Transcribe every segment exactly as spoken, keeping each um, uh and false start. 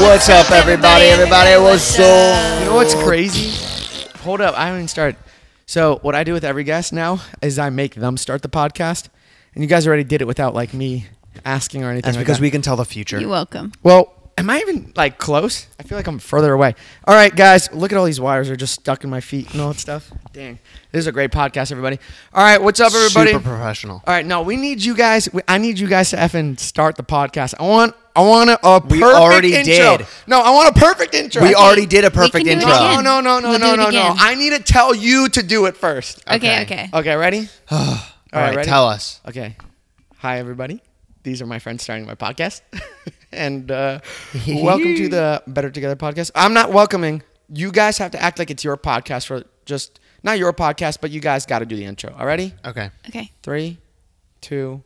What's up, everybody? Everybody, what's up? You know what's crazy? Hold up, I haven't even started. So what I do with every guest now is I make them start the podcast, and you guys already did it without like me asking or anything. That's like because that. we can tell the future. You're welcome. Well, am I even like close? I feel like I'm further away. All right, guys, look at all these wires are just stuck in my feet and all that stuff. Dang, this is a great podcast, everybody. All right, what's up, everybody? Super professional. All right, no, we need you guys. we- I need you guys to effing start the podcast. I want, I want a, a We perfect already intro. did. No, I want a perfect intro. We already did a We can perfect do it intro. again. No, no, no, We'll no, do no, it no, no. again. I need to tell you to do it first. Okay, okay. Okay, ready? All right, ready? tell us. Okay. Hi, everybody. These are my friends starting my podcast. and uh, welcome to the Better Together podcast. I'm not welcoming. You guys have to act like it's your podcast for just, not your podcast, but you guys got to do the intro. All ready? Okay. Okay. Three, two,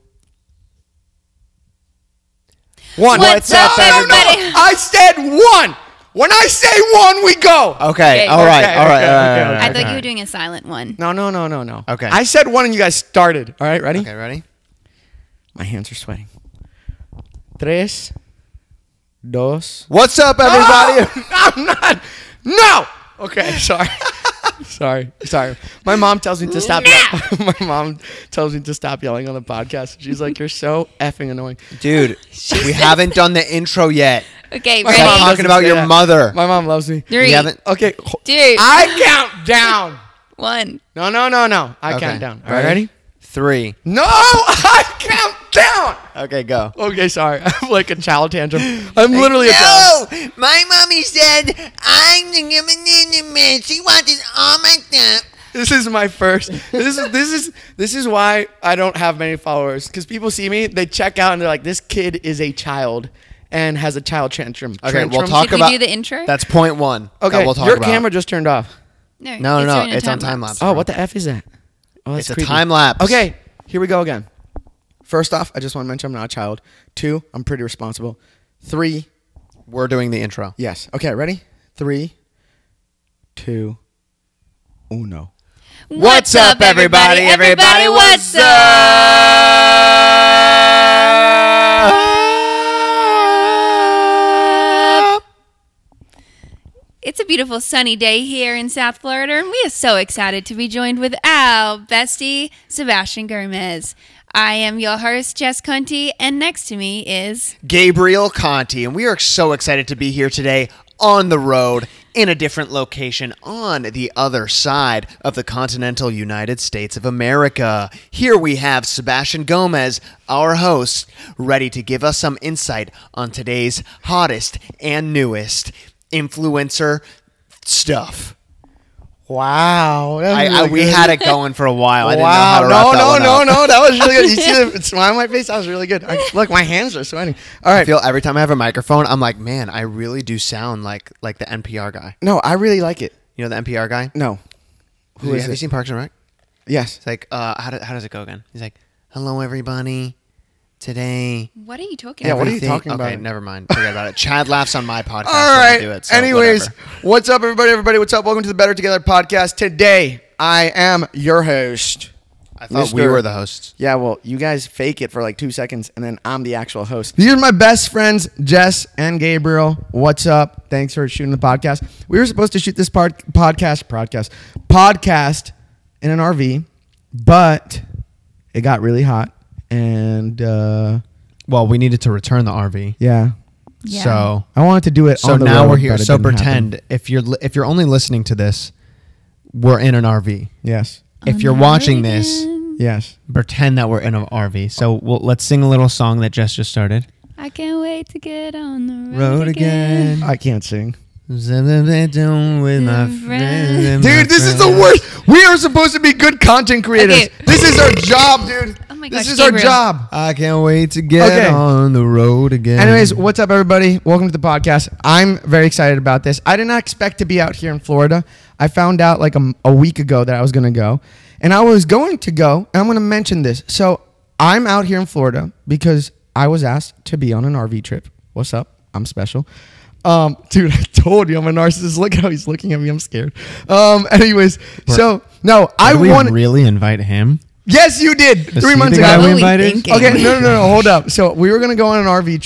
one. What's up, everybody? I said one. When I say one, we go. Okay. Okay. All right. Okay, All right. okay, all right, okay, all right, I okay. thought you were doing a silent one. No, no, no, no, no. Okay. I said one and you guys started. All right, ready? Okay. Ready? My hands are sweating. Tres, dos. What's up, everybody? Oh, I'm not. No. Okay. Sorry. sorry. Sorry. My mom tells me to stop. Ye- My mom tells me to stop yelling on the podcast. She's like, "You're so effing annoying." Dude, we haven't done the intro yet. Okay, My ready? mom Stop talking doesn't about say your that. mother. My mom loves me. Three, We haven't. Okay. ho- two, I count down. one. No, no, no, no. I Okay. count down. All right, ready? Three. No, I count down. Okay, go. Okay, sorry. I'm like a child tantrum. I'm literally a child. No, my mommy said I'm the man. She wanted all my stuff. This is my first. This is this is this is why I don't have many followers, because people see me, they check out and they're like, "This kid is a child and has a child tantrum." Okay, Tantrum? we'll talk Did we about do the intro? That's point one. Okay, that we'll talk your about. camera just turned off. No, No, no, no, doing a it's on time lapse. Oh, what the f is that? Oh, It's that's a creepy. time lapse. Okay, here we go again. First off, I just want to mention I'm not a child. Two, I'm pretty responsible. Three, We're doing the intro. yes. Okay, ready? Three, two, uno. What's up, everybody? Everybody, what's up? It's a beautiful sunny day here in South Florida, and we are so excited to be joined with our bestie, Sebastian Gomez. I am your host, Jess Conti, and next to me is... Gabriel Conti, and we are so excited to be here today on the road in a different location on the other side of the continental United States of America. Here we have Sebastian Gomez, our host, ready to give us some insight on today's hottest and newest influencer stuff. Wow. That was I, I, really we good. had it going for a while. I didn't wow. know how to wrap no, that no, one no, up. no. That was really good. You see the smile on my face? That was really good. I, look, my hands are sweating. All I right. feel every time I have a microphone, I'm like, man, I really do sound like like the N P R guy. No, I really like it. You know the N P R guy? No. Who Have is you it? seen Parks and Rec? Yes. It's like, uh, how, do, how does it go again? He's like, hello, everybody. Today. What are you talking Yeah, about? what are you everything- talking okay, about? never mind. Forget about it. Chad laughs on my podcast. All when I right. do it, so Anyways, whatever. what's up, everybody? Everybody, what's up? Welcome to the Better Together podcast. Today, I am your host. I thought we Mister were the hosts. Yeah, well, you guys fake it for like two seconds, and then I'm the actual host. These are my best friends, Jess and Gabriel. What's up? Thanks for shooting the podcast. We were supposed to shoot this part, podcast, podcast, podcast in an R V, but it got really hot, and uh, Well, we needed to return the R V. yeah, Yeah. So, I wanted to do it. so on the now road, we're here. but it So didn't happen. pretend if you're li- if you're only listening to this, we're in an R V. Yes, If On you're the watching road this, again. yes. pretend that we're in an R V. So we'll, let's sing a little song that Jess just started. I can't wait to get on the road, Road again. I can't sing. With my friends. Dude, this is the worst. We are supposed to be good content creators. Okay. This is our job, dude. Oh my This gosh, is our Gabriel. job. I can't wait to get Okay. on the road again. Anyways, what's up, everybody? Welcome to the podcast. I'm very excited about this. I did not expect to be out here in Florida. I found out like a, a week ago that I was going to go. And I was going to go, and I'm going to mention this. So I'm out here in Florida because I was asked to be on an R V trip. What's up? I'm special. Um, dude, I told you I'm a narcissist. Look how he's looking at me. I'm scared. Um, anyways, so no, I Did we want. really invite him? Yes, you did. Is Three he months the ago. guy we What are we invited? thinking? Okay, no, no, no, no, hold up. So we were gonna go on an R V trip,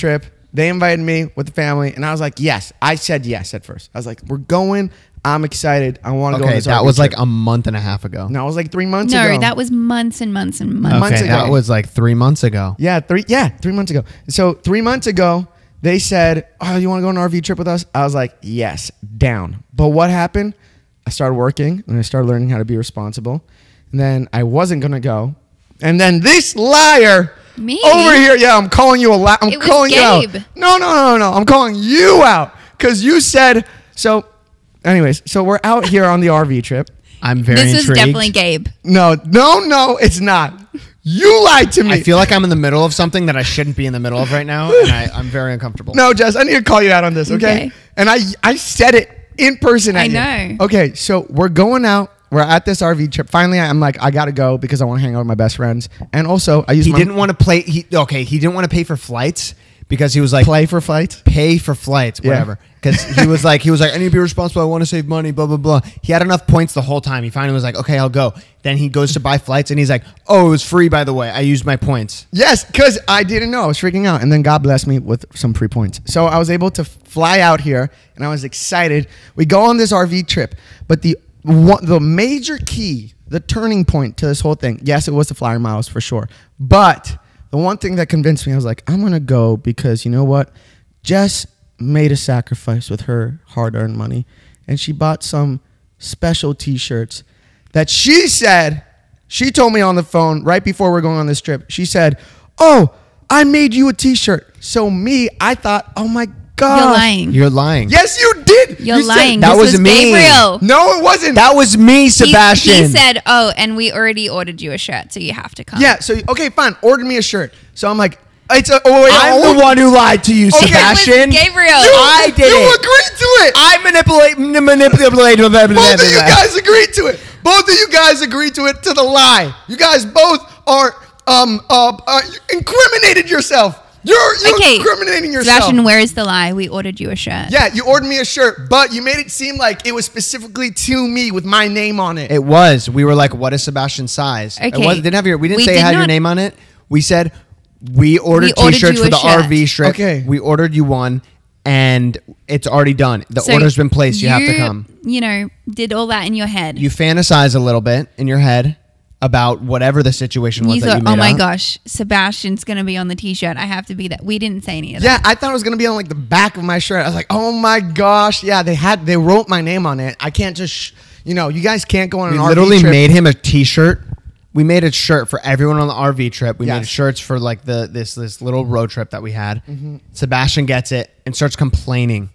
They invited me with the family, and I was like, yes. I said yes at first. I was like, we're going. I'm excited. I want to go on Okay, this that R V was trip. like a month and a half ago. No, it was like three months No, ago. that was months and months and months. Okay, months ago. that was like three months ago. Yeah, three. Yeah, three months ago. So three months ago, they said, "Oh, you want to go on an R V trip with us?" I was like, "Yes, down." But what happened? I started working and I started learning how to be responsible. And then I wasn't gonna go. And then this liar Me? over here, yeah, I'm calling you a liar. I'm It was calling you out. Gabe. No, no, no, no. I'm calling you out because you said so. Anyways, so we're out here on the R V trip. I'm very This was intrigued. definitely Gabe. No, no, no, it's not. You lied to me. I feel like I'm in the middle of something that I shouldn't be in the middle of right now, and I, I'm very uncomfortable. No, Jess, I need to call you out on this, okay? Okay. And I I said it in person at I you. know. Okay, so we're going out. We're at this R V trip. Finally, I'm like, I gotta go because I want to hang out with my best friends. And also, I use He my didn't want to play. He okay. He didn't want to pay for flights because he was like play for flights. pay for flights, Yeah. whatever. Because he was like he was like I need to be responsible. I want to save money. Blah blah blah. He had enough points the whole time. He finally was like, okay, I'll go. Then he goes to buy flights and he's like, oh, it was free by the way. I used my points. Yes, because I didn't know. I was freaking out. And then God blessed me with some free points. So I was able to fly out here and I was excited. We go on this R V trip. But the one, the major key, the turning point to this whole thing, yes, it was the flyer miles for sure. But the one thing that convinced me, I was like, I'm going to go because you know what? Jess made a sacrifice with her hard-earned money. And she bought some special T-shirts that she said, she told me on the phone right before we're going on this trip, she said, oh, I made you a T-shirt. So me, I thought, oh my God. You're lying. You're lying. Yes, you did. You're You said- lying. that this was was me. Gabriel. no, it wasn't. That was me, He- Sebastian. He, said, "Oh, and we already ordered you a shirt, so you have to come." yeah, so, okay, fine. Order me a shirt. So I'm like, it's a, oh, wait, I'm oh, the one who lied to you, Okay, it was Sebastian. Gabriel. You, I did you it. agreed to it. I manipulate, manipulate, manipulate. Both of you guys agreed to it. Both of you guys agreed to it to the lie. You guys both are um uh, uh incriminated yourself. You're you're Okay, incriminating yourself. Sebastian, where is the lie? We ordered you a shirt. Yeah, you ordered me a shirt, but you made it seem like it was specifically to me with my name on it. It was. We were like, what is Sebastian's size? It Okay. was, didn't have your. We didn't We say it did had your not- name on it. We said we ordered We ordered T-shirts you for a the shirt. R V strip. Okay. We ordered you one, and it's already done. The So order's been placed. You, have to come. You know, did all that in your head. You fantasize a little bit in your head about whatever the situation was You that thought, you made oh my up. gosh, Sebastian's gonna be on the T-shirt. I have to be that. We didn't say any of that. Yeah, I thought it was gonna be on like the back of my shirt. I was like, oh my gosh, yeah, they had they wrote my name on it. I can't just, sh- you know, you guys can't go on We an R V literally trip. made him a T-shirt. We made a shirt for everyone on the R V trip. We Yes. made shirts for like the this this little road trip that we had. Mm-hmm. Sebastian gets it and starts complaining.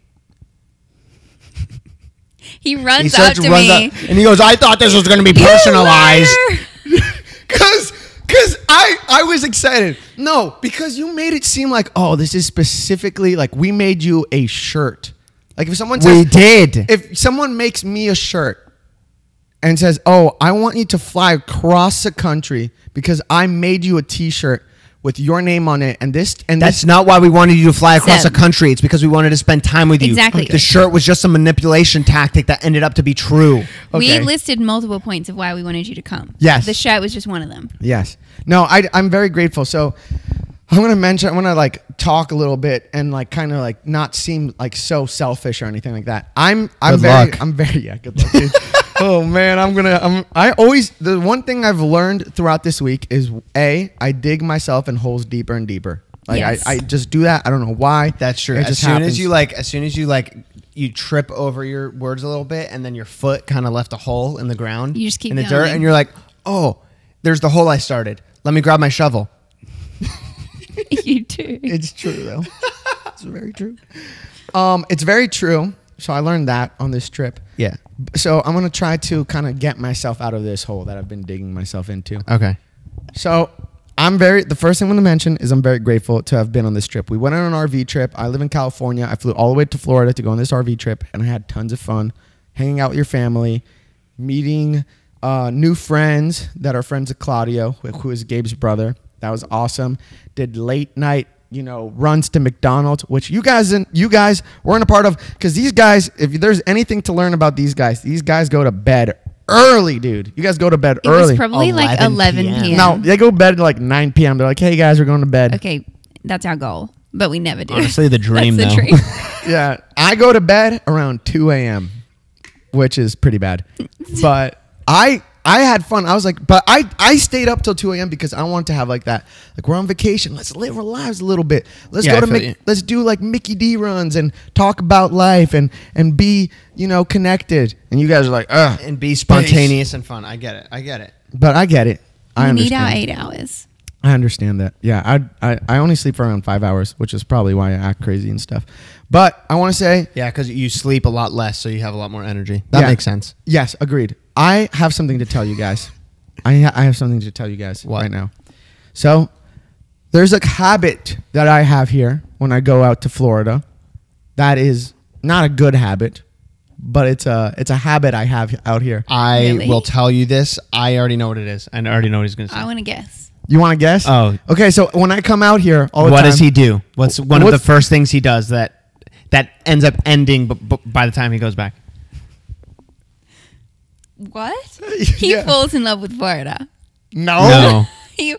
He runs He up starts to runs me. up and he goes, "I thought this was going to be "You personalized." liar!" Cause, cause I, I was excited. No, because you made it seem like, oh, this is specifically like we made you a shirt. Like if someone says, We did. if someone makes me a shirt and says, oh, I want you to fly across the country because I made you a T-shirt with your name on it, and this and That's this. not why we wanted you to fly across Seb. the country. It's because we wanted to spend time with you. Exactly. The shirt was just a manipulation tactic that ended up to be true. We Okay. listed multiple points of why we wanted you to come. Yes. The shirt was just one of them. Yes. No, I, I'm very grateful. So I'm going to mention, I'm going to like talk a little bit and like kind of like not seem like so selfish or anything like that. I'm, I'm Good very, luck. I'm very, yeah, good luck, dude. Oh man, I'm going to, I'm, I always, the one thing I've learned throughout this week is A, I dig myself in holes deeper and deeper. Like Yes. I, I just do that. I don't know why. That's true. It As just soon happens. as you like, as soon as you like, you trip over your words a little bit, and then your foot kind of left a hole in the ground. You just keep in the dirt, going. and you're like, "Oh, there's the hole I started. Let me grab my shovel." You do. It's true though. It's very true. Um, it's very true. So I learned that on this trip. Yeah. So I'm gonna try to kind of get myself out of this hole that I've been digging myself into. Okay. So I'm very. The first thing I'm gonna mention is I'm very grateful to have been on this trip. We went on an R V trip. I live in California. I flew all the way to Florida to go on this R V trip, and I had tons of fun, hanging out with your family, meeting uh, new friends that are friends of Claudio, who who is Gabe's brother. That was awesome. Did late night, you know, runs to McDonald's, which you guys and you guys weren't a part of, because these guys, if there's anything to learn about these guys, these guys go to bed early, dude. You guys go to bed It early. was probably like eleven eleven p.m. p.m. No, they go to bed at like nine p.m. They're like, hey guys, we're going to bed. Okay, that's our goal. but we never do. Honestly, the dream, That's though. the dream. Yeah, I go to bed around two a.m., which is pretty bad. But I I had fun. I was like, but I, I stayed up till two a.m. because I wanted to have like that. Like, we're on vacation. Let's live our lives a little bit. Let's Yeah, go I to feel Mick, you. let's do like Mickey D runs and talk about life and and be, you know, connected. And you guys are like, ugh. And be spontaneous and fun. I get it. I get it. But I get it. I We need our understand. eight hours. I understand that. Yeah, I, I I only sleep for around five hours, which is probably why I act crazy and stuff. But I want to say, Yeah, because you sleep a lot less, so you have a lot more energy. That Yeah. makes sense. yes, agreed. I have something to tell you guys. I ha- I have something to tell you guys What? right now. So there's a habit that I have here when I go out to Florida. That is not a good habit, but it's a it's a habit I have out here. I Really? will tell you this. I already know what it is. I already know what he's going to say. I want to guess. You want to guess? Oh. okay. So when I come out here, all the What time, does he do? What's one of What's- the first things he does that that ends up ending b- b- by the time he goes back? What? He Yeah. falls in love with Florida. No. No. You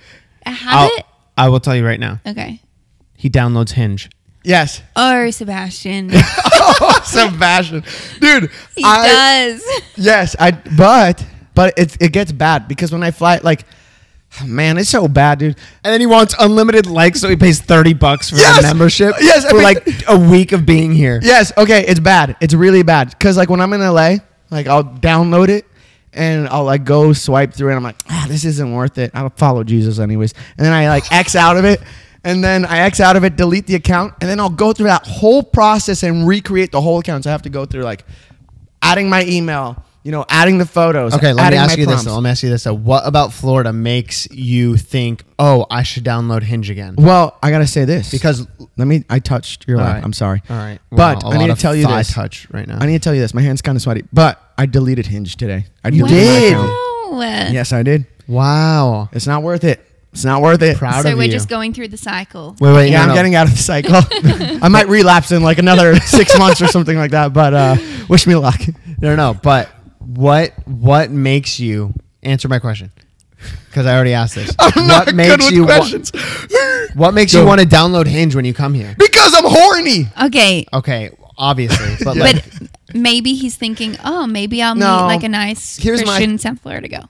a I'll, habit? I will tell you right now. Okay. He downloads Hinge. Yes. Oh, Sebastian. Oh, Sebastian, dude. He I, does. Yes, I. But but it it gets bad because when I fly, like, man, it's so bad, dude. And then he wants unlimited likes, so he pays thirty bucks for Yes! the membership. Yes, I for mean- like a week of being here. Yes, okay, it's bad. It's really bad because like when I'm in L A, like I'll download it and I'll like go swipe through it. And I'm like, ah, this isn't worth it. I'll follow Jesus anyways. And then I like X out of it. And then I X out of it, delete the account, and then I'll go through that whole process and recreate the whole account. So I have to go through like adding my email, you know, adding the photos. Okay, let me adding ask my you this. prompts. Though. Let me ask you this. Though. What about Florida makes you think, oh, I should download Hinge again? Well, I gotta say this Because let me. I touched your All lap. right. I'm sorry. all right, But Wow, a I need lot to of tell you thigh this. touch right now. I need to tell you this. My hand's kind of sweaty, but I deleted Hinge today. I You deleted my did? account. Wow. Yes, I did. Wow, It's not worth it. It's not worth it. proud So of we're you. just going through the cycle. Wait, wait, Yeah, no, I'm no. getting out of the cycle. I might relapse in like another six months or something like that. But uh, wish me luck. No, no, no. But what what makes you answer my question? Because I already asked this. I'm what not makes good with you wa- questions. what makes Go. you want to download Hinge when you come here? Because I'm horny. Okay. Okay, obviously, but Yeah. like, But maybe he's thinking, oh, maybe I'll No. meet like a nice Here's my- Christian in South Florida go.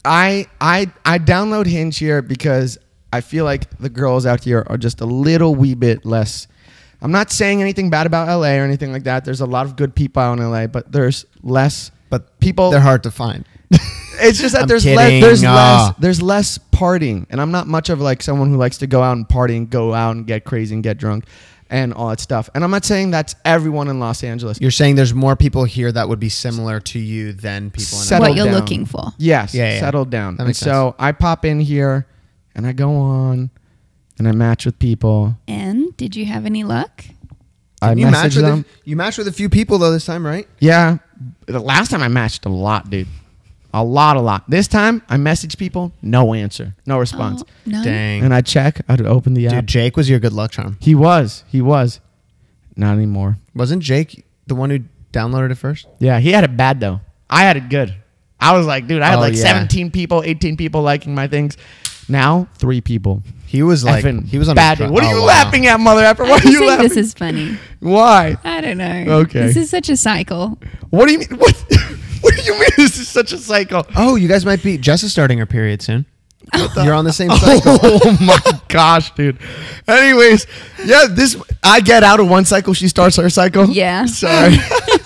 I I I download Hinge here because I feel like the girls out here are just a little wee bit less. I'm not saying anything bad about L A or anything like that. There's a lot of good people out in L A, but there's less. but people- they're hard to find. It's just that I'm there's kidding. less. There's Ah. less. There's less partying, and I'm not much of like someone who likes to go out and party and go out and get crazy and get drunk, and all that stuff. And I'm not saying that's everyone in Los Angeles. You're saying there's more people here that would be similar to you than people in Settle What you're down. looking for. Yes, Yeah, yeah. settled down. That And makes so I pop in here, and I go on, and I match with people. And did you have any luck? I you match message with them. A, you matched with a few people though this time, right? Yeah, the last time I matched a lot, dude. A lot, a lot. This time I message people, no answer, no response. Oh, no. Dang. And I check. I'd open the app. Dude, Jake was your good luck charm. He was. He was. Not anymore. Wasn't Jake the one who downloaded it first? Yeah, he had it bad though. I had it good. I was like, dude, I had Oh, like yeah. seventeen people, eighteen people liking my things. Now three people. He was like Effing he was on bad. his dude. What are oh, you wow. laughing at, mother effer? I What are just you think laughing? this is funny. Why? I don't know. Okay. This is such a cycle. What do you mean? What? What do you mean? This is such a cycle. Oh, you guys might be Jess is starting her period soon. You're on the same cycle. Oh my gosh, dude. Anyways, yeah, this I get out of one cycle, she starts her cycle. Yeah. Sorry.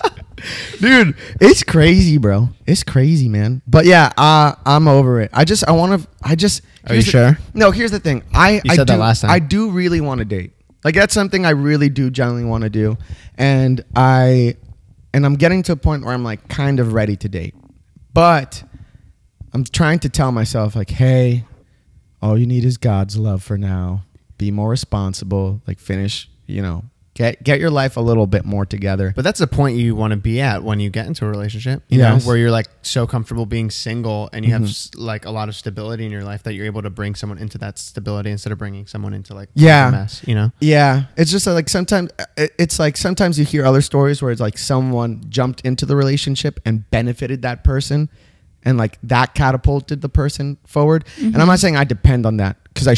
Dude, it's crazy, bro. It's crazy, man. But yeah, uh, I'm over it. I just I want to I just Are you here's the- sure? No, here's the thing. I You I said do, that last time. I do really want to date. Like that's something I really do generally want to do. And I and I'm getting to a point where I'm like kind of ready to date. But I'm trying to tell myself like, hey, all you need is God's love for now. Be more responsible. Like finish, you know, get get your life a little bit more together. But that's the point you want to be at when you get into a relationship, you Yes. know, where you're like so comfortable being single and you have Mhm. s- like a lot of stability in your life that you're able to bring someone into that stability instead of bringing someone into like Yeah. a mess, you know? Yeah, it's just like sometimes it- it's like sometimes you hear other stories where it's like someone jumped into the relationship and benefited that person, and like that catapulted the person forward. And I'm not saying I depend on that because I shouldn't.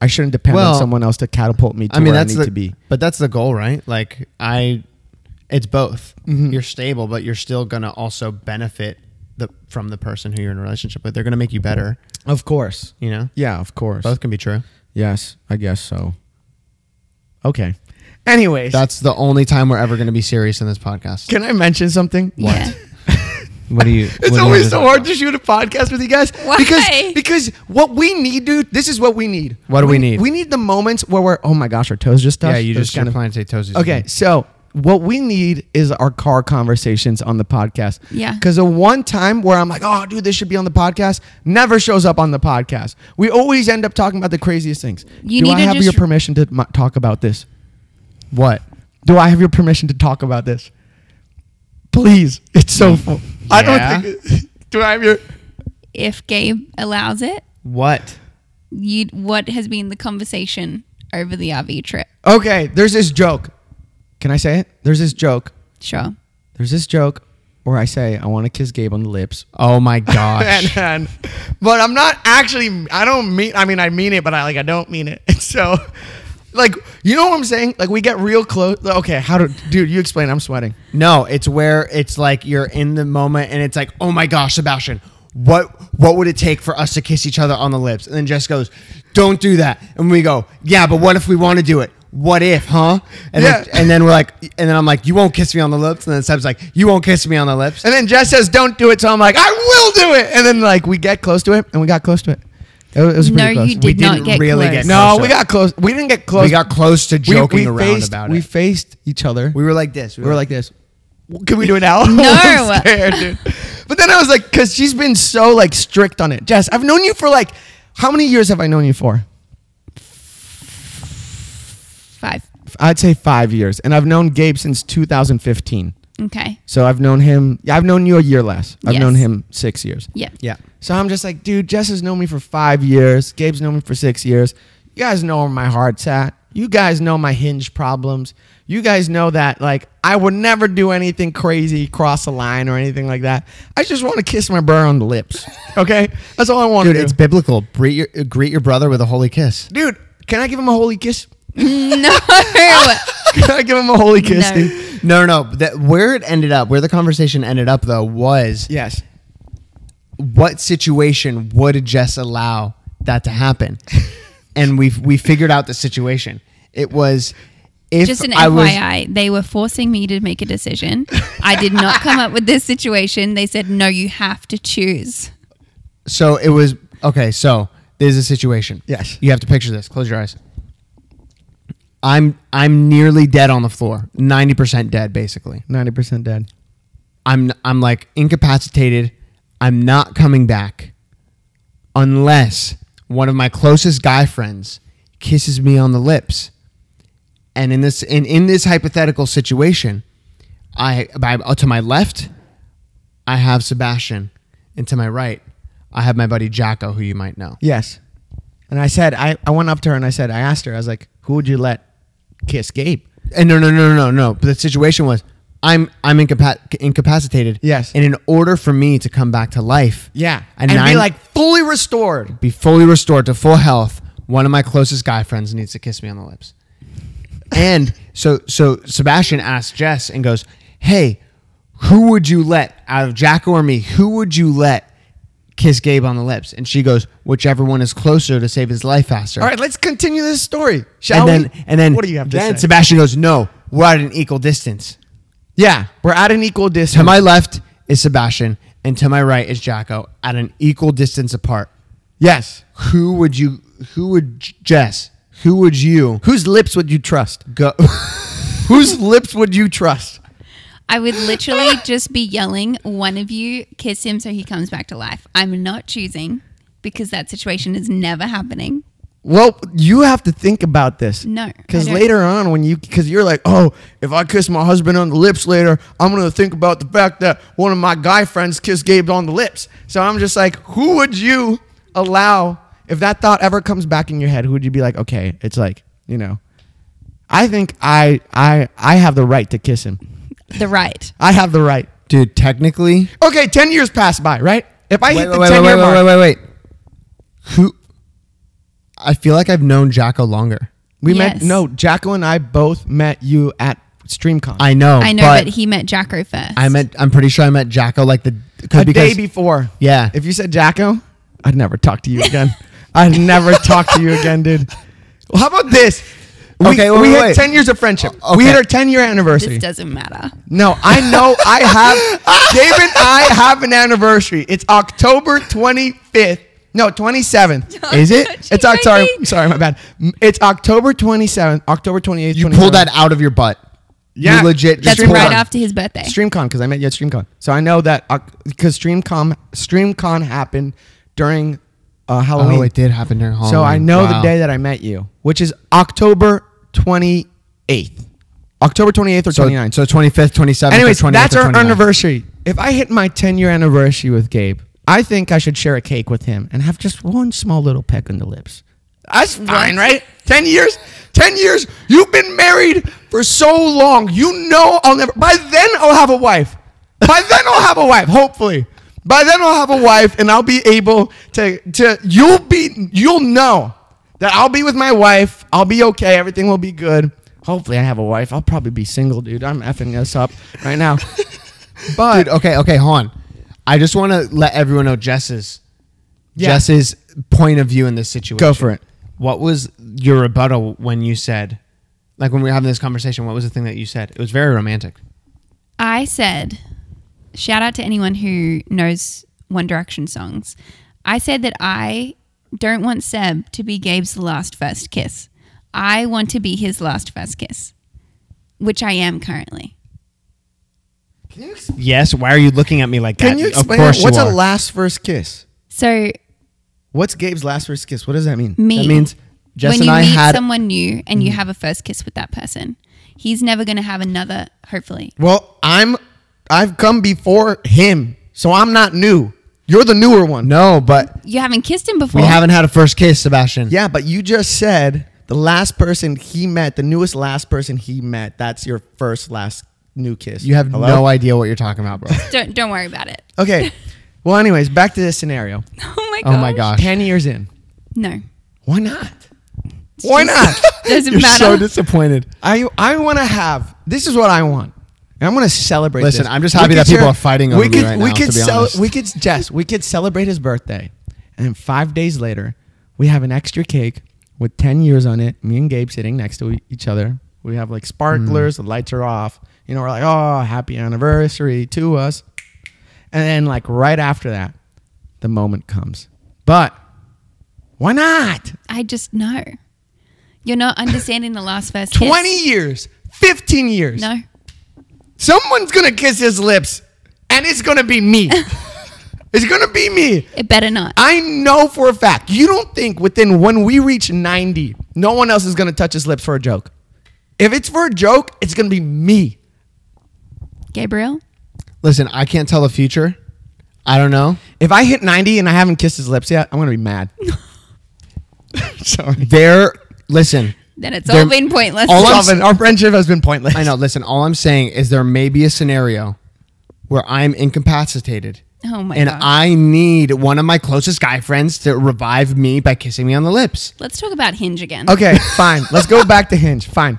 I shouldn't depend Well, on someone else to catapult me to I mean, where that's I need the, to be. but that's the goal, right? Like I, it's both. Mhm. You're stable, but you're still gonna also benefit the from the person who you're in a relationship with. They're gonna make you better. Of course. You know, Yeah, of course. both can be true. Yes, I guess so. Okay. Anyways, That's the only time we're ever gonna be serious in this podcast. can I mention something? Yeah. What do you? It's what do you always have so to- hard to shoot a podcast with you guys. Why? Because because what we need, dude, this is what we need. What do we need? We need the moments where we're, oh my gosh, our toes just touched. Yeah, you It's just kind of planning to say toesies. Okay, so what we need is our car conversations on the podcast. Yeah. Because the one time where I'm like, oh, dude, this should be on the podcast, never shows up on the podcast. We always end up talking about the craziest things. You Do need I to have just- your permission to m- talk about this? What? Do I have your permission to talk about this? Please. It's so fun. I Yeah? don't think. Do I have your. If Gabe allows it, What? you what has been the conversation over the R V trip? Okay, there's this joke. Can I say it? There's this joke. Sure. There's this joke where I say, I want to kiss Gabe on the lips. Oh my gosh. and, and, but I'm not actually, I don't mean, I mean, I mean it, but I like, I don't mean it. And so, like, you know what I'm saying? Like, we get real close. Okay, how do, dude, you explain. I'm sweating. No, it's where it's like you're in the moment and it's like, oh my gosh, Sebastian, what what would it take for us to kiss each other on the lips? And then Jess goes, don't do that. And we go, yeah, but what if we want to do it? What if, huh? And, Yeah. then, and then we're like, and then I'm like, you won't kiss me on the lips. And then Seb's like, you won't kiss me on the lips. And then Jess says, don't do it. So I'm like, I will do it. And then, like, we get close to it, and we got close to it. It was, it was No, pretty close. you did We not didn't get really close. get No, close to we it. got close. We didn't get close. We got close to We- joking we around faced, about We it. faced each other. We were like this. We were like this. Can we do it now? No. I'm scared, dude. But then I was like, because she's been so like strict on it. Jess, I've known you for like, how many years have I known you for? Five. I'd say five years, and I've known Gabe since two thousand fifteen. Okay. So I've known him. Yeah, I've known you a year less. I've Yes. known him six years. Yep. Yeah. So I'm just like, dude, Jess has known me for five years. Gabe's known me for six years. You guys know where my heart's at. You guys know my hinge problems. You guys know that, like, I would never do anything crazy, cross a line or anything like that. I just want to kiss my brother on the lips. Okay? That's all I want Dude, to do. it's biblical. Greet your, greet your brother with a holy kiss. Dude, can I give him a holy kiss? No. Can I give him a holy kiss, No. dude? No, no, no. That, where it ended up, where the conversation ended up, though, was Yes. what situation would Jess allow that to happen? And we we figured out the situation. It was if Just an I was, F Y I, they were forcing me to make a decision. I did not come up with this situation. They said, no, you have to choose. so it was okay. So there's a situation. Yes. You have to picture this. Close your eyes. I'm I'm nearly dead on the floor. ninety percent dead, basically. ninety percent dead. I'm I'm like incapacitated. I'm not coming back unless one of my closest guy friends kisses me on the lips. And in this in, in this hypothetical situation, I by, to my left, I have Sebastian, and to my right, I have my buddy Jacko, who you might know. Yes. And I said, I, I went up to her and I said, I asked her, I was like, who would you let kiss Gabe? And no, no, no, no, no, no. But the situation was, I'm I'm incapac- incapacitated. Yes. And in order for me to come back to life, Yeah. and And, be nine- like fully restored. be fully restored to full health, one of my closest guy friends needs to kiss me on the lips. And so so Sebastian asks Jess and goes, hey, who would you let, out of Jacko or me, who would you let kiss Gabe on the lips? And she goes, whichever one is closer to save his life faster. All right, let's continue this story. Shall and then we? and then what do you have to then say? Sebastian goes, no, we're at an equal distance. Yeah, we're at an equal distance. To my left is Sebastian, and to my right is Jacko, at an equal distance apart. Yes. Who would you? Who would Jess? Who would you Whose lips would you trust? go? Whose lips would you trust? I would literally just be yelling, one of you kiss him so he comes back to life. I'm not choosing because that situation is never happening. Well, you have to think about this. No, I Because don't. later on, when you, because you're like, oh, if I kiss my husband on the lips later, I'm going to think about the fact that one of my guy friends kissed Gabe on the lips. So I'm just like, who would you allow, if that thought ever comes back in your head, who would you be like, okay, it's like, you know, I think I, I, I have the right to kiss him. The right. I have the right. Dude, technically, Okay, ten years pass by, right? If I wait, hit wait, the wait, ten wait, year wait, mark, wait, wait, wait. Who? I feel like I've known Jacko longer. We Yes. met. No, Jacko and I both met you at StreamCon. I know. I know, but but he met Jacko first. I met. I'm pretty sure I met Jacko like the a because day before. yeah. If you said Jacko, I'd never talk to you again. I'd never talk to you again, dude. Well, how about this? We, Okay, wait, we wait, hit wait. ten years of friendship. O- We okay. hit our ten year anniversary. This doesn't matter. No, I know I have. Gabe and I have an anniversary. It's October twenty-fifth. No, twenty-seventh. Is it? It's Cheating. October. Sorry, my bad. M- It's October twenty-seventh, October twenty-eighth. You pulled that out of your butt. Yeah. You legit. That's just pulled right it. after his birthday. StreamCon because I met you at StreamCon. So I know that because StreamCon StreamCon happened during uh, Halloween. Oh, it did happen during Halloween. So I know the Wow. day that I met you, which is October twenty-eighth. October twenty-eighth or So, twenty-ninth. so twenty-fifth, twenty-seventh, Anyways, or twenty-eighth that's or our twenty-ninth. anniversary. If I hit my ten year anniversary with Gabe, I think I should share a cake with him and have just one small little peck on the lips. That's fine, right? ten years? ten years? You've been married for so long. You know I'll never. By then, I'll have a wife. By then, I'll have a wife, hopefully. By then, I'll have a wife and I'll be able to. to you'll be. You'll know that I'll be with my wife. I'll be okay. Everything will be good. Hopefully, I have a wife. I'll probably be single, dude. I'm effing this up right now. But Dude, okay, okay, hold on. I just want to let everyone know Jess's Yeah. Jess's point of view in this situation. Go for it. What was your rebuttal when you said, like when we were having this conversation, what was the thing that you said? It was very romantic. I said, shout out to anyone who knows One Direction songs. I said that I don't want Seb to be Gabe's last first kiss. I want to be his last first kiss, which I am currently. Can you explain, Yes, why are you looking at me like that? can you Of explain course that? What's you a are. last first kiss? So What's Gabe's last first kiss? What does that mean? me, That means Jess when and you I meet had someone new and you have a first kiss with that person, he's never going to have another, hopefully. Well, I'm I've come before him, so I'm not new. You're the newer one. No, but You haven't kissed him before. we haven't had a first kiss, Sebastian. Yeah, but you just said the last person he met, the newest last person he met, that's your first last new kiss. You have Hello? no idea what you're talking about, bro. Don't, don't worry about it. Okay. Well, anyways, back to this scenario. Oh my gosh. Oh my gosh. Ten years in. No. Why not? Why not? Doesn't You're matter. so disappointed. I I want to have. This is what I want. And I'm going to celebrate. Listen, this. I'm just We happy could that people share- are fighting we over me could, right we now, Could to be cel- honest. we could, Jess, we could celebrate his birthday, and then five days later, we have an extra cake with ten years on it. Me and Gabe sitting next to e- each other. We have like sparklers. The lights are off. You know, we're like, oh, happy anniversary to us. And then like right after that, the moment comes. But why not? I just know. You're not understanding the last first kiss. twenty years, fifteen years. No. Someone's going to kiss his lips, and it's going to be me. It's going to be me. It better not. I know for a fact. You don't think within when we reach ninety, no one else is going to touch his lips for a joke. If it's for a joke, it's going to be me. Gabriel? Listen, I can't tell the future. I don't know. If I hit ninety and I haven't kissed his lips yet, I'm going to be mad. Sorry. There, listen. Then it's There- all been pointless. all I'm Calvin, our friendship has been pointless. I know. Listen, all I'm saying is there may be a scenario where I'm incapacitated. Oh my and gosh. I need one of my closest guy friends to revive me by kissing me on the lips. Let's talk about Hinge again. Okay, fine. Let's go back to Hinge. Fine.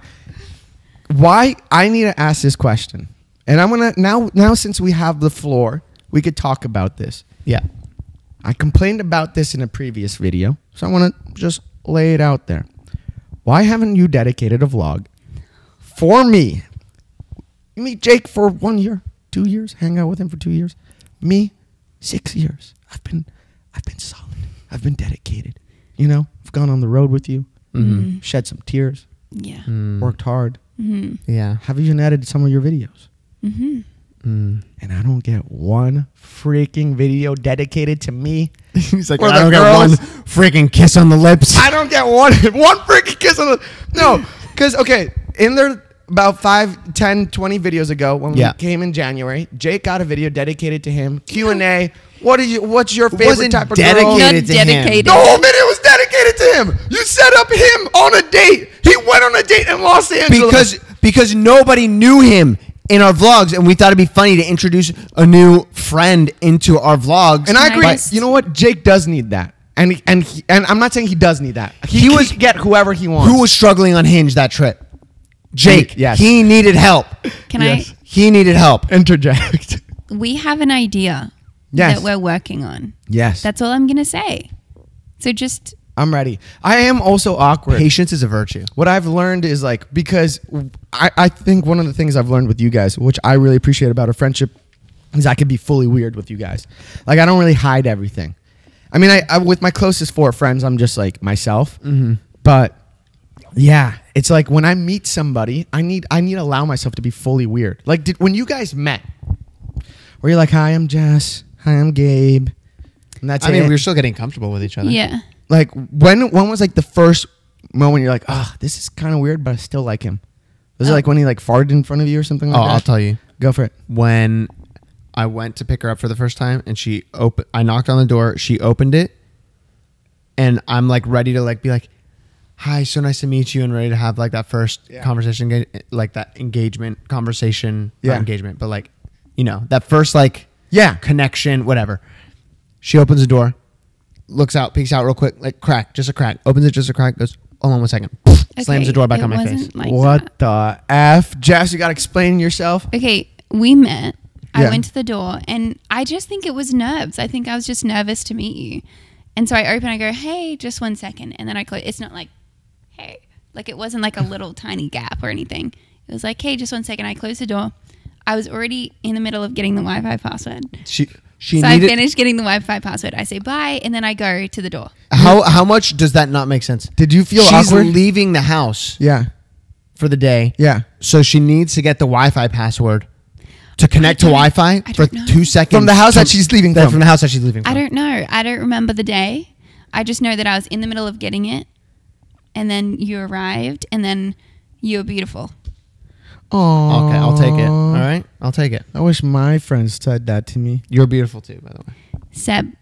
Why I need to ask this question. And I'm gonna now now since we have the floor, we could talk about this. Yeah. I complained about this in a previous video, so I want to just lay it out there. Why haven't you dedicated a vlog for me? You meet Jake for one year, two years, hang out with him for two years. Me, six years. I've been, I've been solid. I've been dedicated. You know, I've gone on the road with you, Mm-hmm. shed some tears, Yeah. Mm. worked hard. Mm-hmm. Yeah. Have even edited some of your videos. Mm-hmm. Mm. And I don't get one freaking video dedicated to me. He's like, Or I the don't get one girls. freaking kiss on the lips. I don't get one one freaking kiss on the no, because okay, in there about five, ten, twenty videos ago when Yeah. we came in January, Jake got a video dedicated to him. Q and A. What are you? What's your It favorite wasn't type of dedicated girl? Not to him. dedicated. The whole video was dedicated to him. You set up him on a date. He went on a date in Los Angeles because because nobody knew him in our vlogs, and we thought it'd be funny to introduce a new friend into our vlogs. and I Can I agree. just- You know what? Jake does need that. And he, and he, and I'm not saying he does need that. He, He he was- was get whoever he wants. Who was struggling on Hinge that trip? Jake. Yes. He needed help. Can Yes. He needed help. interject? I? We have an idea Yes. that we're working on. Yes. That's all I'm gonna say. So just I'm ready. I am also awkward. Patience is a virtue. What I've learned is like, because I, I think one of the things I've learned with you guys, which I really appreciate about a friendship, is I can be fully weird with you guys. Like, I don't really hide everything. I mean, I, I with my closest four friends, I'm just like myself. Mm-hmm. But yeah, it's like when I meet somebody, I need I need to allow myself to be fully weird. Like, did, when you guys met, where you're like, "Hi, I'm Jess. Hi, I'm Gabe," and that's I it. mean, we were still getting comfortable with each other. yeah. Like, when when was like the first moment you're like, "Ah, this is kind of weird, but I still like him." Was it Oh. like when he like farted in front of you or something Oh, like that? I'll tell you. Go for it. When I went to pick her up for the first time, and she opened, I knocked on the door. She opened it, and I'm like ready to like be like, "Hi, so nice to meet you," and ready to have like that first Yeah. conversation, ga- like that engagement conversation, Yeah. not engagement, but like, you know, that first like Yeah. connection, whatever. She opens the door, looks out, peeks out real quick, like crack, just a crack. Opens it, just a crack. Goes, hold on one second. Slams Okay, the door back it on my wasn't face. like What that. the F? Jess, you got to explain yourself. Okay, we met. I Yeah. went to the door, and I just think it was nerves. I think I was just nervous to meet you. And so I open, I go, "Hey, just one second," and then I close. It's not like, "Hey," like it wasn't like a little tiny gap or anything. It was like, "Hey, just one second." I closed the door. I was already in the middle of getting the Wi-Fi password. She she so needed. I finished getting the Wi-Fi password. I say bye, and then I go to the door. How how much does that not make sense? Did you feel She's awkward? leaving the house Yeah. for the day, Yeah. so she needs to get the Wi-Fi password to connect to don't- Wi-Fi I for don't know. two seconds From the house that From- she's leaving that- from. From the house that she's leaving from. I don't know. I don't remember the day. I just know that I was in the middle of getting it, and then you arrived, and then you were beautiful. Oh. Okay, I'll take it. All right, I'll take it. I wish my friends said that to me. You're beautiful too, by the way. Seb.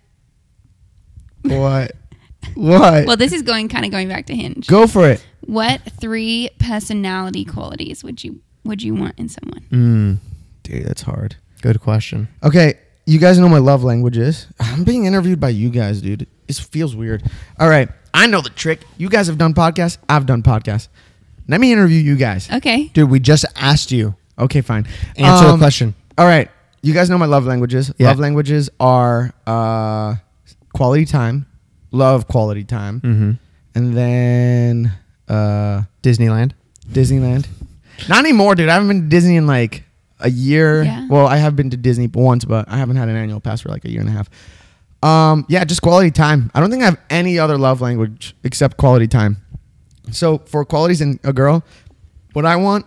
What? What? Well, this is going kind of going back to Hinge. Go for it. What three personality qualities would you would you want in someone? Mm, Dude, that's hard. good question. Okay, you guys know my love language is. I'm being interviewed by you guys, dude. It feels weird. All right, I know the trick. You guys have done podcasts. I've done podcasts. Let me interview you guys. Okay. Dude, we just asked you. Okay, fine. Answer the Um, question. All right, you guys know my love languages. Yeah. Love languages are uh, quality time, love quality time, Mm-hmm. and then uh, Disneyland. Disneyland. Not anymore, dude. I haven't been to Disney in like a year. Yeah. Well, I have been to Disney once, but I haven't had an annual pass for like a year and a half. Um, yeah, just quality time. I don't think I have any other love language except quality time. So for qualities in a girl, what I want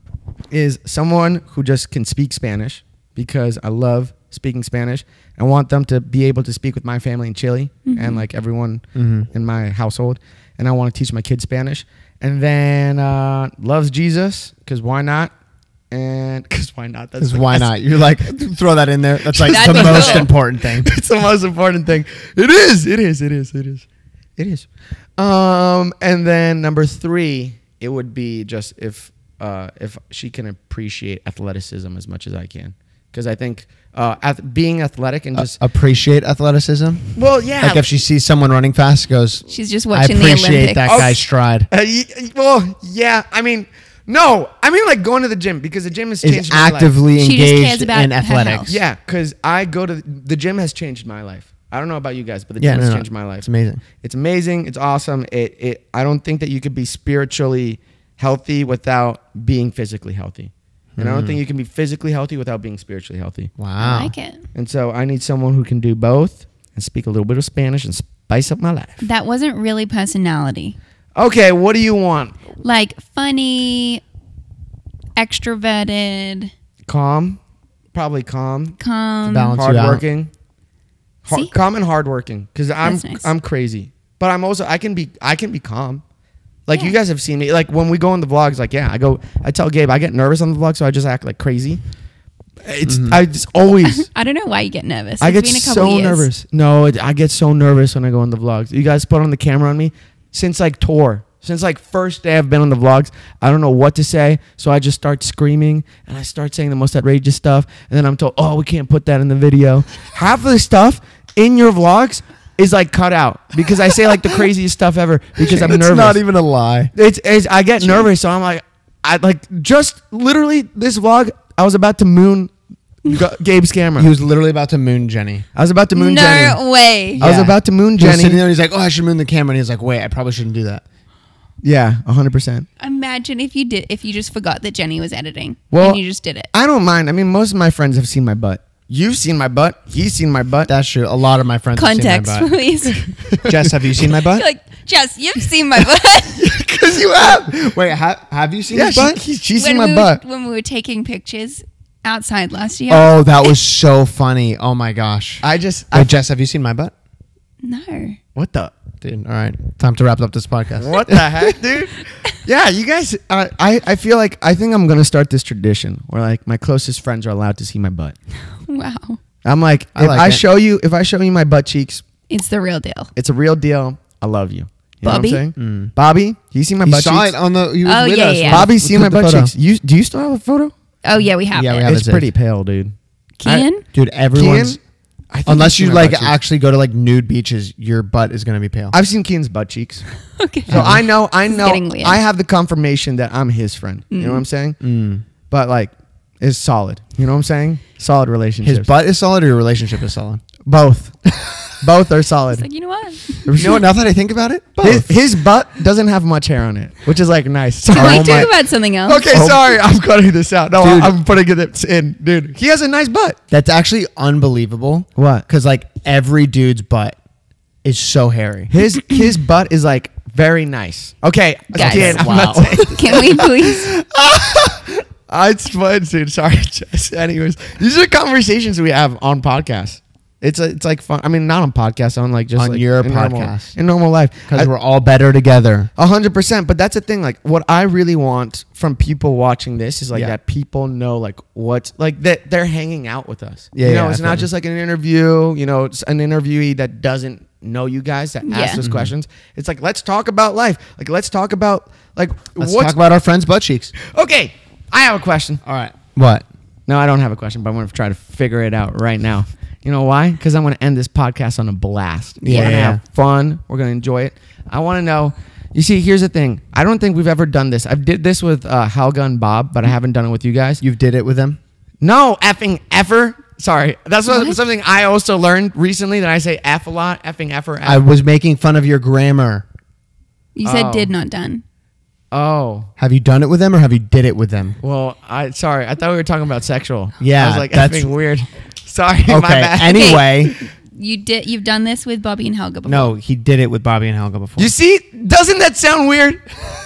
is someone who just can speak Spanish because I love speaking Spanish. I want them to be able to speak with my family in Chile Mhm. and like everyone Mm-hmm. in my household, and I want to teach my kids Spanish. And then uh, loves Jesus because why not? And because why not? Because the why best. not? You're like, throw that in there. That's like That'd the be most cool. important thing. It's the most important thing. It is. It is. It is. It is. It is. Um, and then number three, it would be just if uh, if she can appreciate athleticism as much as I can, because I think uh, ath- being athletic and Uh, just appreciate athleticism. well, yeah. Like if she sees someone running fast, goes, She's just I watching the appreciate Olympics. that Oh. guy's stride. Uh, y- y- well, yeah. I mean, no. I mean, like going to the gym because the gym has changed Is my life. actively She just cares engaged about in her athletics. health. Yeah, because I go to the gym has changed my life. I don't know about you guys, but the Yeah, gym no, has no, changed my life. It's amazing. It's amazing. It's awesome. It, it. I don't think that you could be spiritually healthy without being physically healthy, and I don't Mm. think you can be physically healthy without being spiritually healthy. I Wow. like it. And so I need someone who can do both and speak a little bit of Spanish and spice up my life. That wasn't really personality. Okay, what do you want? Like funny, extroverted, Calm, probably calm, calm. balance you out. hardworking, Har- See? calm and hardworking. Because I'm That's nice. I'm crazy, but I'm also I can be I can be calm. Like Yeah. you guys have seen me. Like when we go on the vlogs, like yeah, I go. I tell Gabe I get nervous on the vlog, so I just act like crazy. It's Mhm. I just always. I don't know why you get nervous. I It's get been a couple so years. nervous. No, it, I get so nervous when I go on the vlogs. You guys put on the camera on me since like tour, since like first day I've been on the vlogs. I don't know what to say, so I just start screaming and I start saying the most outrageous stuff, and then I'm told, "Oh, we can't put that in the video." Half of the stuff in your vlogs, is like cut out because I say like the craziest stuff ever because I'm It's nervous. not even a lie. It's, it's I get nervous, so I'm like, I like just literally this vlog. I was about to moon G- Gabe's camera. He was literally about to moon Jenny. I was about to moon no Jenny. way. I was about to moon He was Jenny. sitting there and he's like, oh, I should moon the camera. And he's like, wait, I probably shouldn't do that. Yeah, one hundred percent. Imagine if you did, if you just forgot that Jenny was editing Well, and you just did it. I don't mind. I mean, most of my friends have seen my butt. You've seen my butt. He's seen my butt. That's true. A lot of my friends Context, have seen my please. butt. Jess, have you seen my butt? You're like, Jess, you've seen my butt. Because you have. Wait, ha- have you seen Yeah, his she, butt? he, she's when seen my we butt. Were, when we were taking pictures outside last year. Oh, that was so funny. Oh my gosh. I just. Wait, I, Jess, have you seen my butt? No. what the? Dude, all right. Time to wrap up this podcast. What the heck, dude? Yeah, you guys. Uh, I I feel like I think I'm gonna start this tradition where like my closest friends are allowed to see my butt. Wow. I'm like, I if like I it. show you, if I show you my butt cheeks, It's the real deal. it's a real deal. I love you. You Bobby? know what I'm saying? Bobby, you see my He butt saw cheeks? it on the. He was Oh, with yeah, us. yeah. Bobby's We seen my took the butt photo. cheeks. You do you still have a photo? Oh, yeah, we have Yeah, it. we have It's it. pretty pale, dude. Kian? Dude, everyone's. Kian, I think Unless you've you seen my like butt cheeks. actually go to like nude beaches, your butt is gonna be pale. I've seen Kian's butt cheeks. Okay. So I know, I know, getting weird. I have the confirmation that I'm his friend. You know what I'm saying? Mm. But like, it's solid. You know what I'm saying? Solid relationship. His butt is solid or your relationship is solid? Both. Both are solid. It's like, you know what? You know what? Now that I think about it, His, his butt doesn't have much hair on it, which is like nice. Can we Oh talk my- about something else? Okay, Oh. sorry, I'm cutting this out. No, Dude. I'm putting it in, dude. He has a nice butt. That's actually unbelievable. What? Because like every dude's butt is so hairy. His his butt is like very nice. Okay, Guys. again, I'm Wow. not saying. Can we please? Uh, it's fun, dude. Sorry, Jess. Anyways, these are conversations we have on podcasts. It's a, it's like fun. I mean, not on podcasts, on like just On like your in normal- podcast. in normal life. Because I- we're all better together. A hundred percent. But that's the thing. Like, what I really want from people watching this is like Yeah. that people know like what like that they're hanging out with us. Yeah, you yeah, know, I it's feel not you. just like an interview. You know, it's an interviewee that doesn't know you guys that Yeah. asks those Mhm. questions. It's like let's talk about life. Like let's talk about like Let's what's talk about our friends' butt cheeks. okay. I have a question. All right. What? No, I don't have a question, but I'm going to try to figure it out right now. You know why? Because I'm going to end this podcast on a blast. Yeah. We're going to Yeah. have fun. We're going to enjoy it. I want to know. You see, here's the thing. I don't think we've ever done this. I did this with uh, Helga and Bob, but I haven't done it with you guys. You did it with them? No, effing effer. Sorry. That's what, What? something I also learned recently that I say F a lot. Effing effer. F. I was making fun of your grammar. You said Oh. did not done. oh. Have you done it with them or have you did it with them? Well, I sorry. I thought we were talking about sexual. Yeah, I was like, that's- effing weird. Sorry. My Okay. bad. Anyway, You did. You've done this with Bobby and Helga before. no, he did it with Bobby and Helga before. You see? Doesn't that sound weird?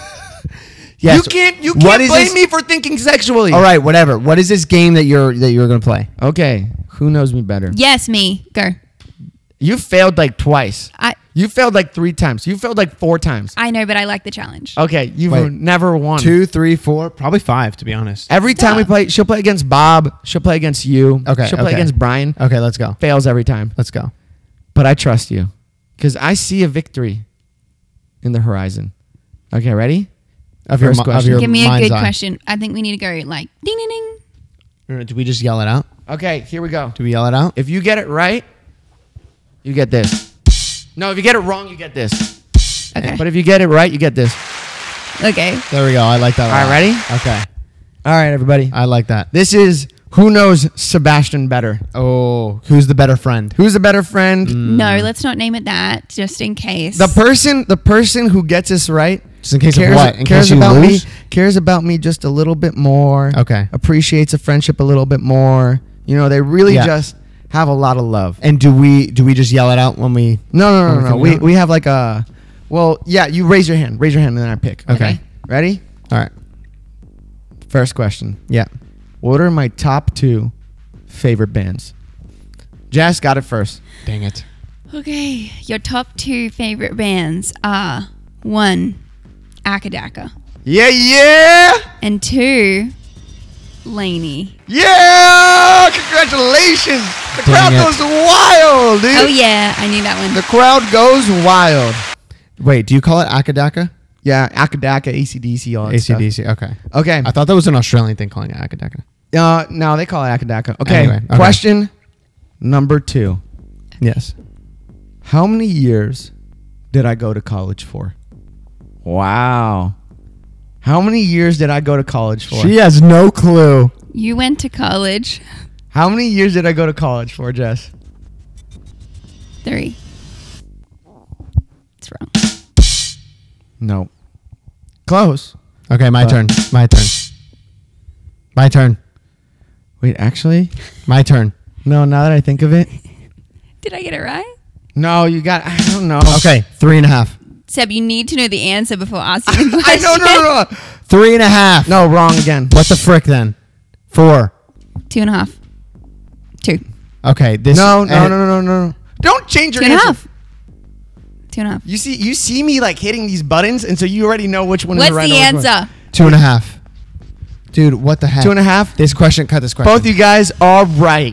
Yes. You can't. You What can't is blame this- me for thinking sexually. All right, whatever. What is this game that you're that you're gonna play? Okay. Who knows me better? Yes, me. Go. You failed like twice. I You failed like three times. You failed like four times. I know, but I like the challenge. Okay. You've Wait. never won. Two, three, four, probably five, to be honest. Every time we Stop. play, she'll play against Bob. She'll play against you. Okay, She'll play okay. against Brian. Okay, let's go. Fails every time. Let's go. But I trust you because I see a victory in the horizon. Okay. Ready? Of your, First mi- of question. your Give me a mind's good eye. question. I think we need to go like ding ding ding. Do we just yell it out? Okay. Here we go. Do we yell it out? If you get it right, you get this. No, if you get it wrong, you get this. Okay. But if you get it right, you get this. Okay. There we go. I like that. a All right, lot. ready? Okay. All right, everybody. I like that. This is who knows Sebastian better. Oh, who's the better friend? Who's the better friend? No, let's not name it that, just in case. The person, the person who gets this right, Just in case cares, of what? In cares case you about lose? me, cares about me just a little bit more. Okay. Appreciates a friendship a little bit more. You know, they really Yeah. just have a lot of love. And do we do we just yell it out when we? No, no, no, When no. we no. come We out? we have like a. Well, yeah. You raise your hand. Raise your hand, and then I pick. Okay. Okay. Ready? All right. First question. Yeah. What are my top two favorite bands? Jess got it first. Dang it. Okay, your top two favorite bands are one, Akadaka, Yeah, yeah, and two, Laney. yeah! Congratulations! The Dang crowd it. goes wild, dude. Oh yeah, I knew that one. The crowd goes wild. Wait, do you call it Akadaka? Yeah, Akadaka, A C D C, all that A C D stuff. C. Okay. Okay. I thought that was an Australian thing calling it Akadaka. Uh, no, they call it Akadaka. Okay. Anyway, okay. Question number two. Yes. How many years did I go to college for? Wow. How many years did I go to college for? She has no clue. You went to college. How many years did I go to college for, Jess? Three. It's wrong. No. Close. Okay, my But- turn. My turn. My turn. Wait, actually? My turn. No, now that I think of it. Did I get it right? No, you got, I don't know. Okay, three and a half. Seb, you need to know the answer before asking the I question. know, no, no, no. Three and a half. No, wrong again. What the frick then? Four. Two and a half. Two. Okay, this. No, no, and- no, no, no, no. Don't change Two your and a answer. half. Two and a half. You see, you see me like hitting these buttons, and so you already know which one What's is right. the and which one- answer? Two and a half. Dude, what the heck? Two and a half. This question, cut this question. Both you guys are right.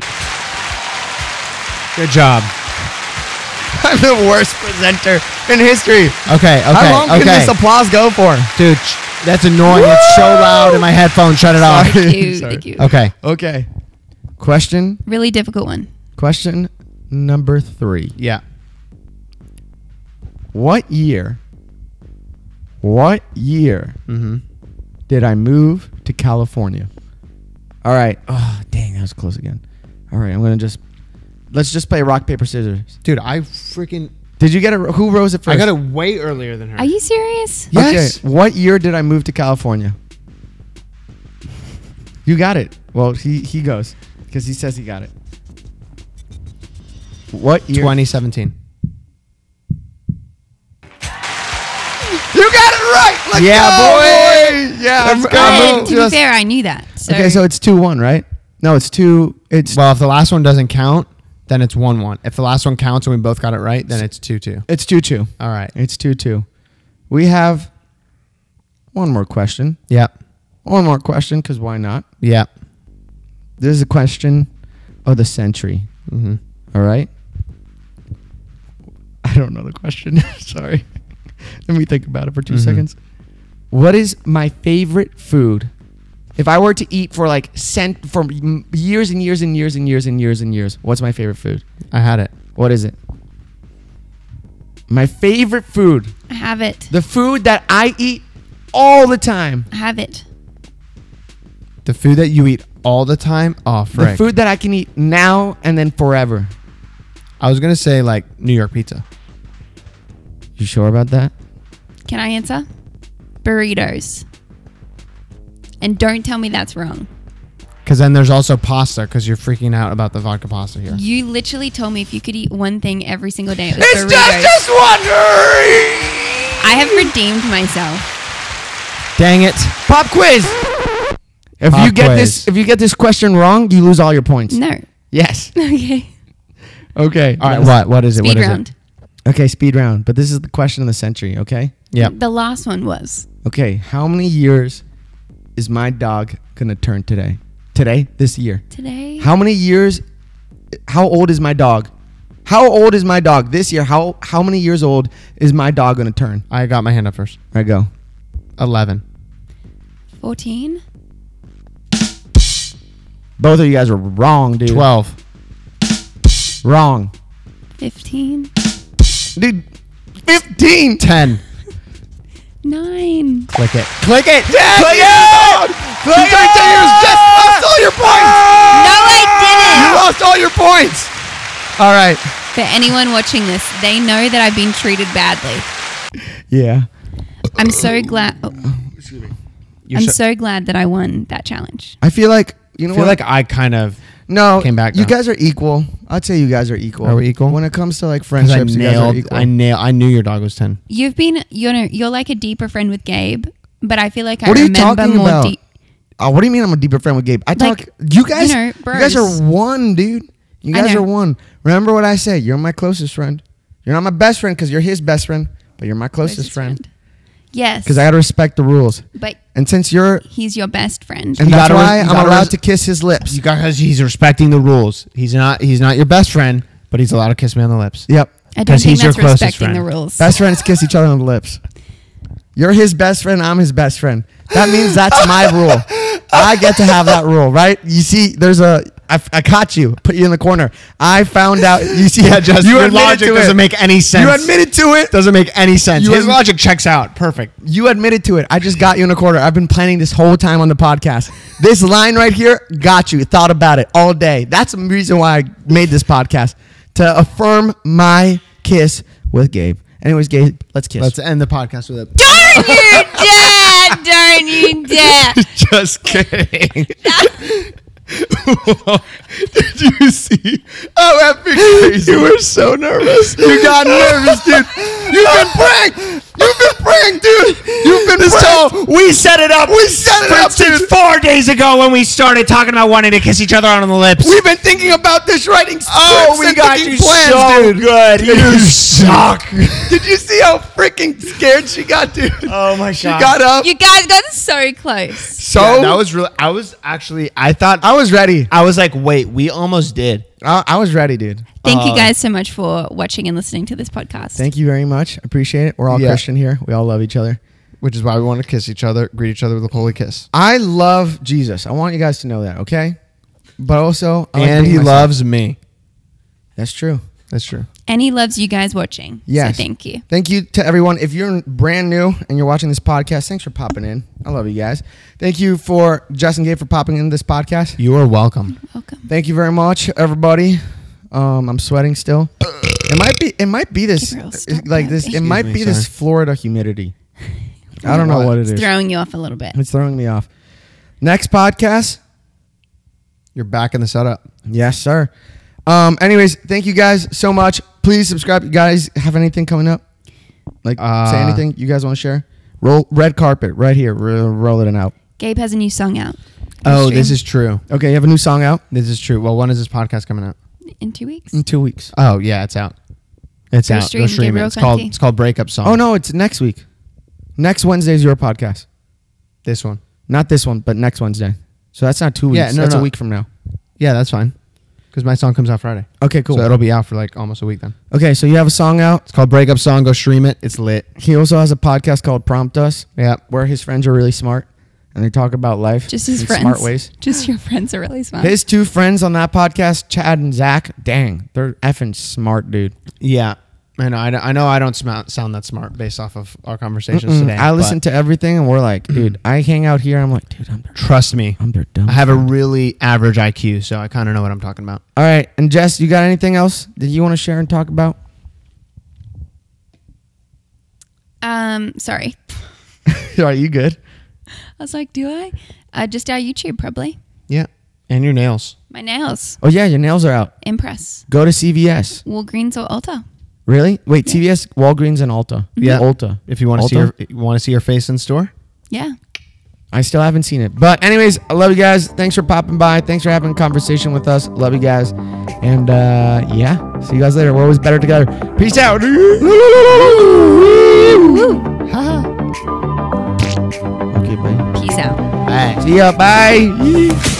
Good job. I'm the worst presenter in history. Okay, okay, How long okay. can this applause go for? Dude, sh- that's annoying. It's so loud in my headphones. Shut it off. Sorry. Thank you. Sorry. Thank you. Okay. Okay. Question. Really difficult one. Question number three. Yeah. What year? What year Mm-hmm. did I move to California? All right. Oh, dang, that was close again. All right, I'm gonna just let's just play rock paper scissors. Dude, I freaking. Did you get it? Who rose it first? I got it way earlier than her. Are you serious? Yes. Okay. What year did I move to California? You got it. Well, he he goes because he says he got it. What year? twenty seventeen. You got it right. Let's Yeah, go, boy. Yeah, Let's I'm- go. I'm And moving to be just- fair, I knew that. So Okay, so it's two one, right? No, it's two. It's Well, if the last one doesn't count, then it's one one. If the last one counts and we both got it right, then it's two two. it's two two. All right. It's two two. We have one more question. Yep. One more question, because why not? Yep. This is a question of the century. Mm-hmm. All right. I don't know the question. Sorry. Let me think about it for two Mhm. seconds. What is my favorite food? If I were to eat for like cent for m- years and years and years and years and years and years, what's my favorite food? I had it. What is it? My favorite food. I have it. The food that I eat all the time. I have it. The food that you eat all the time? Oh, frick. The food that I can eat now and then forever. I was going to say like New York pizza. You sure about that? Can I answer? Burritos. And don't tell me that's wrong. Because then there's also pasta because you're freaking out about the vodka pasta here. You literally told me if you could eat one thing every single day, it was It's burritos. just just wondering. I have redeemed myself. Dang it. Pop quiz. If Pop you get quiz. this, if you get this question wrong, you lose all your points. No. Yes. Okay. Okay. All right, what? What is it? Speed what is round. Okay, speed round. But this is the question of the century. Okay. it? Yep. The last one was. Okay. How many years is my dog gonna turn today? Today, this year. Today. How many years? How old is my dog? How old is my dog this year? How how many years old is my dog gonna turn? I got my hand up first. All right, go. eleven. fourteen. Both of you guys are wrong, dude. twelve. Wrong, fifteen. dude. Fifteen. ten. nine. Click it. Click it. Yes, Click it! Click it! You just lost all your points. No, I You didn't. lost all your points. All right. For anyone watching this, they know that I've been treated badly. Yeah. I'm so glad. oh, You I'm should- so glad that I won that challenge. I feel like you know I feel what? like I kind of no, came back You now. guys are equal. I'd say you guys are equal. Are we equal? When it comes to like because I friendships, you guys are nailed. equal. I nail. I knew your dog was ten. You've been, you know, you're like a deeper friend with Gabe, but I feel like I What are you remember talking more about? deep. Oh, what do you mean I'm a deeper friend with Gabe? I Like, talk. You guys, you know, you guys bros. are one, dude. You I guys know. are one. Remember what I say? You're my closest friend. You're not my best friend because you're his best friend, but you're my closest, friend. Yes. Because I gotta respect the rules. but And since you're, he's your best friend. and You that's gotta res- why you I'm gotta allowed res- to kiss his lips. You got because he's respecting the rules. He's not. He's not your best friend, but he's allowed to kiss me on the lips. Yep. I don't 'cause think he's your that's closest respecting friend. the rules. Best friends kiss each other on the lips. You're his best friend. I'm his best friend. That means that's my rule. I get to have that rule, right? You see, there's a. I, I caught you, put you in the corner. I found out. You see, Yeah, just you your admitted logic to doesn't it. make any sense. You admitted to it. Doesn't make any sense. You His admi- logic checks out. Perfect. You admitted to it. I just got you in a corner. I've been planning this whole time on the podcast. This line right here, got you. Thought about it all day. That's the reason why I made this podcast, to affirm my kiss with Gabe. Anyways, Gabe, let's kiss. Let's end the podcast with it. Darn you, Dad! Darn you, Dad! Just kidding. Did you see how epic crazy? You were so nervous. You got nervous, dude. You've been pranked. You've been pranked, dude. You've been pranked. So we set it up. We set it up, since dude. four days ago when we started talking about wanting to kiss each other on the lips. We've been thinking about this, writing scripts Oh, we and got thinking you plans, so dude. good. You suck. Did you see how freaking scared she got, dude? Oh my She God. got up. You guys got so close. So Yeah, that was really. I was actually. I thought. I was ready. I was like, wait, we almost did. I, I was ready, dude. Thank you Uh, guys so much for watching and listening to this podcast. Thank you very much. Appreciate it. We're all Yeah. Christian here. We all love each other. Which is why we want to kiss each other, greet each other with a holy kiss. I love Jesus. I want you guys to know that, okay? But also, I like And being he myself. loves me. That's true. That's true. And he loves you guys watching. Yes. So thank you. Thank you to everyone. If you're brand new and you're watching this podcast, thanks for popping in. I love you guys. Thank you for Justin Gabe for popping in this podcast. You are welcome. Welcome. Thank you very much, everybody. Um, I'm sweating still. It might be. It might be this. Gabriel, stop Like that. this. It Excuse might me, be this sorry. Florida humidity. I don't know what it It's is. throwing you off a little bit. It's throwing me off. Next podcast. You're back in the setup. Yes, sir. Um. Anyways, thank you guys so much. Please subscribe. You guys have anything coming up? Like, Uh, say anything you guys want to share? Roll red carpet right here. Ro- roll it out. Gabe has a new song out. Oh, Stream this is true. Okay, you have a new song out This is true. Well, when is this podcast coming out? in two weeks. in two weeks. Oh, yeah, it's out. It's Go out. stream Go stream it. Gabriel It's called, Conti. it's called Breakup Song. Oh no, it's next week. Next Wednesday is your podcast. This one. Not this one, but next Wednesday. So that's not two weeks. Yeah, no, that's no. a week from now. Yeah, that's fine. Because my song comes out Friday. Okay, cool. So it'll be out for like almost a week then. Okay, so you have a song out. It's called Breakup Song. Go stream it. It's lit. He also has a podcast called Prompt Us, Yeah. where his friends are really smart and they talk about life. Just his in friends. smart ways. Just your friends are really smart. His two friends on that podcast, Chad and Zach, dang, they're effing smart, dude. Yeah. I know. I, don't- I know I don't sm- sound that smart based off of our conversations Mm-mm. today. I listen but to everything and we're like, dude, I hang out here. I'm like, dude, I'm their, Trust me. I'm their dumb. I have a really average I Q, so I kind of know what I'm talking about. All right, and Jess, you got anything else that you want to share and talk about? Um, sorry. Are you good? I was like, do I? Uh, just our YouTube, probably. Yeah. And your nails. My nails. Oh yeah, your nails are out. Impress. Go to C V S. Walgreens or Ulta. Really? Wait, C V S, Walgreens, and Ulta. Yeah. Ulta. If you want to see Ulta? your you want to see your face in store. Yeah. I still haven't seen it. But anyways, I love you guys. Thanks for popping by. Thanks for having a conversation with us. Love you guys. And uh, yeah, see you guys later. We're always better together. Peace out. Okay, bye. Peace out. Bye. See ya. Bye.